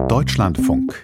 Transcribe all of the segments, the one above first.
Deutschlandfunk.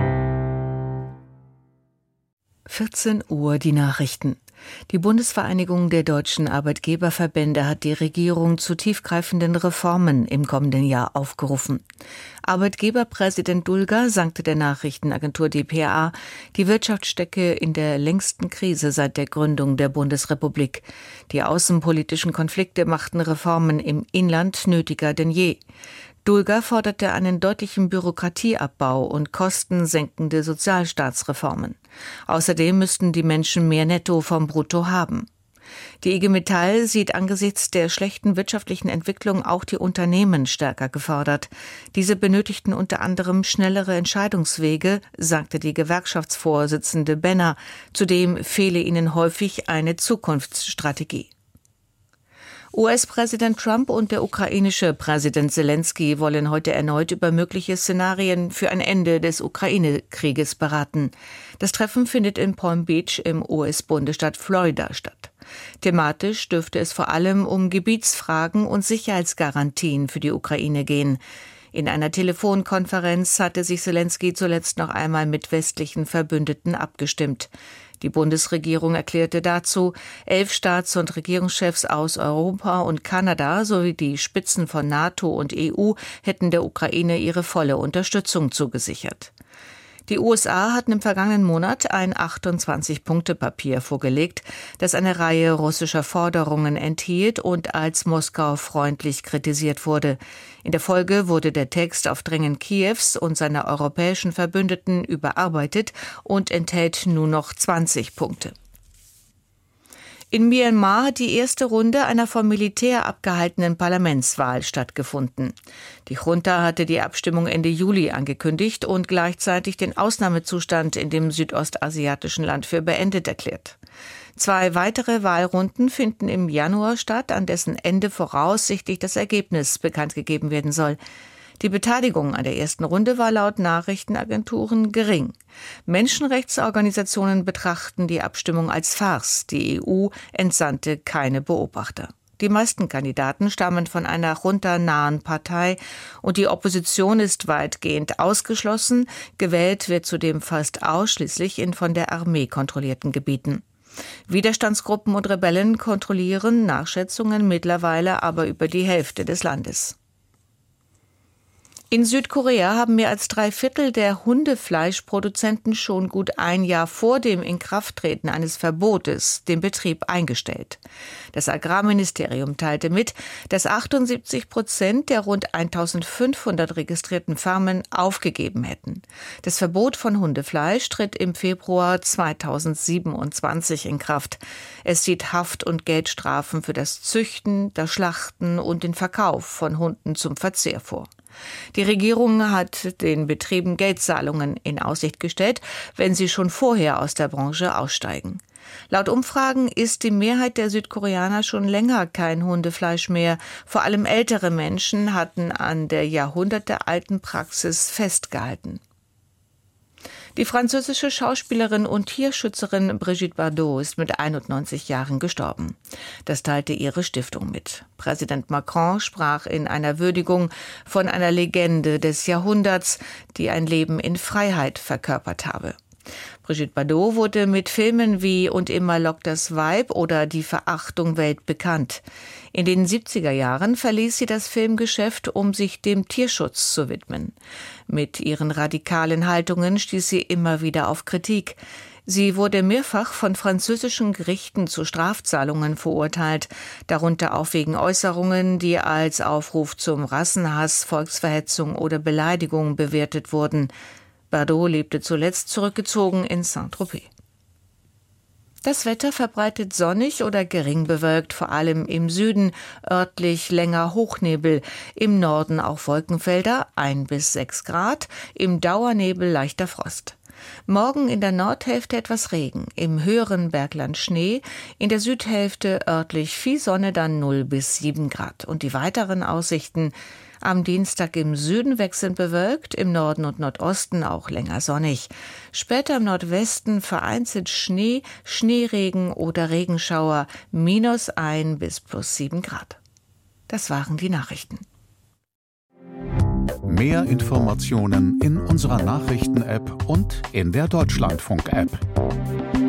14 Uhr die Nachrichten. Die Bundesvereinigung der deutschen Arbeitgeberverbände hat die Regierung zu tiefgreifenden Reformen im kommenden Jahr aufgerufen. Arbeitgeberpräsident Dulger sagte der Nachrichtenagentur dpa, die Wirtschaft stecke in der längsten Krise seit der Gründung der Bundesrepublik. Die außenpolitischen Konflikte machten Reformen im Inland nötiger denn je. Dulger forderte einen deutlichen Bürokratieabbau und kostensenkende Sozialstaatsreformen. Außerdem müssten die Menschen mehr Netto vom Brutto haben. Die IG Metall sieht angesichts der schlechten wirtschaftlichen Entwicklung auch die Unternehmen stärker gefordert. Diese benötigten unter anderem schnellere Entscheidungswege, sagte die Gewerkschaftsvorsitzende Benner. Zudem fehle ihnen häufig eine Zukunftsstrategie. US-Präsident Trump und der ukrainische Präsident Selenskyj wollen heute erneut über mögliche Szenarien für ein Ende des Ukraine-Krieges beraten. Das Treffen findet in Palm Beach im US-Bundesstaat Florida statt. Thematisch dürfte es vor allem um Gebietsfragen und Sicherheitsgarantien für die Ukraine gehen. In einer Telefonkonferenz hatte sich Selenskyj zuletzt noch einmal mit westlichen Verbündeten abgestimmt. Die Bundesregierung erklärte dazu, 11 Staats- und Regierungschefs aus Europa und Kanada sowie die Spitzen von NATO und EU hätten der Ukraine ihre volle Unterstützung zugesichert. Die USA hatten im vergangenen Monat ein 28-Punkte-Papier vorgelegt, das eine Reihe russischer Forderungen enthielt und als Moskau freundlich kritisiert wurde. In der Folge wurde der Text auf Drängen Kiews und seiner europäischen Verbündeten überarbeitet und enthält nur noch 20 Punkte. In Myanmar hat die erste Runde einer vom Militär abgehaltenen Parlamentswahl stattgefunden. Die Junta hatte die Abstimmung Ende Juli angekündigt und gleichzeitig den Ausnahmezustand in dem südostasiatischen Land für beendet erklärt. 2 weitere Wahlrunden finden im Januar statt, an dessen Ende voraussichtlich das Ergebnis bekannt gegeben werden soll. Die Beteiligung an der ersten Runde war laut Nachrichtenagenturen gering. Menschenrechtsorganisationen betrachten die Abstimmung als Farce. Die EU entsandte keine Beobachter. Die meisten Kandidaten stammen von einer junta-nahen Partei und die Opposition ist weitgehend ausgeschlossen. Gewählt wird zudem fast ausschließlich in von der Armee kontrollierten Gebieten. Widerstandsgruppen und Rebellen kontrollieren nach Schätzungen mittlerweile aber über die Hälfte des Landes. In Südkorea haben mehr als 3/4 der Hundefleischproduzenten schon gut ein Jahr vor dem Inkrafttreten eines Verbotes den Betrieb eingestellt. Das Agrarministerium teilte mit, dass 78% der rund 1500 registrierten Farmen aufgegeben hätten. Das Verbot von Hundefleisch tritt im Februar 2027 in Kraft. Es sieht Haft- und Geldstrafen für das Züchten, das Schlachten und den Verkauf von Hunden zum Verzehr vor. Die Regierung hat den Betrieben Geldzahlungen in Aussicht gestellt, wenn sie schon vorher aus der Branche aussteigen. Laut Umfragen isst die Mehrheit der Südkoreaner schon länger kein Hundefleisch mehr. Vor allem ältere Menschen hatten an der jahrhundertealten Praxis festgehalten. Die französische Schauspielerin und Tierschützerin Brigitte Bardot ist mit 91 Jahren gestorben. Das teilte ihre Stiftung mit. Präsident Macron sprach in einer Würdigung von einer Legende des Jahrhunderts, die ein Leben in Freiheit verkörpert habe. Brigitte Bardot wurde mit Filmen wie Und immer lockt das Weib oder Die Verachtung weltbekannt. In den 70er Jahren verließ sie das Filmgeschäft, um sich dem Tierschutz zu widmen. Mit ihren radikalen Haltungen stieß sie immer wieder auf Kritik. Sie wurde mehrfach von französischen Gerichten zu Strafzahlungen verurteilt, darunter auch wegen Äußerungen, die als Aufruf zum Rassenhass, Volksverhetzung oder Beleidigung bewertet wurden. Bardot lebte zuletzt zurückgezogen in Saint-Tropez. Das Wetter verbreitet sonnig oder gering bewölkt, vor allem im Süden, örtlich länger Hochnebel, im Norden auch Wolkenfelder, 1 bis 6 Grad, im Dauernebel leichter Frost. Morgen in der Nordhälfte etwas Regen, im höheren Bergland Schnee, in der Südhälfte örtlich viel Sonne, dann 0 bis 7 Grad. Und die weiteren Aussichten: am Dienstag im Süden wechselnd bewölkt, im Norden und Nordosten auch länger sonnig. Später im Nordwesten vereinzelt Schnee, Schneeregen oder Regenschauer, -1 bis +7 Grad. Das waren die Nachrichten. Mehr Informationen in unserer Nachrichten-App und in der Deutschlandfunk-App.